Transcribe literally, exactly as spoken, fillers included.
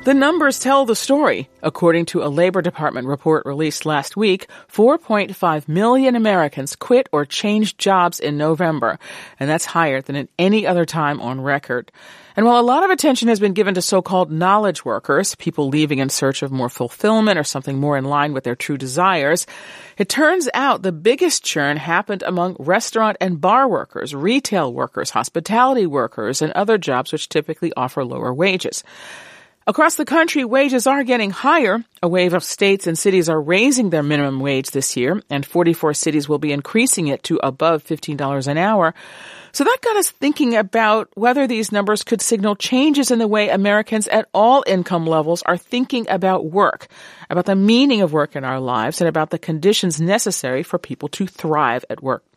The numbers tell the story. According to a Labor Department report released last week, four point five million Americans quit or changed jobs in November, and that's higher than at any other time on record. And while a lot of attention has been given to so-called knowledge workers, people leaving in search of more fulfillment or something more in line with their true desires, it turns out the biggest churn happened among restaurant and bar workers, retail workers, hospitality workers, and other jobs which typically offer lower wages. Across the country, wages are getting higher. A wave of states and cities are raising their minimum wage this year, and forty-four cities will be increasing it to above fifteen dollars an hour. So that got us thinking about whether these numbers could signal changes in the way Americans at all income levels are thinking about work, about the meaning of work in our lives, and about the conditions necessary for people to thrive at work.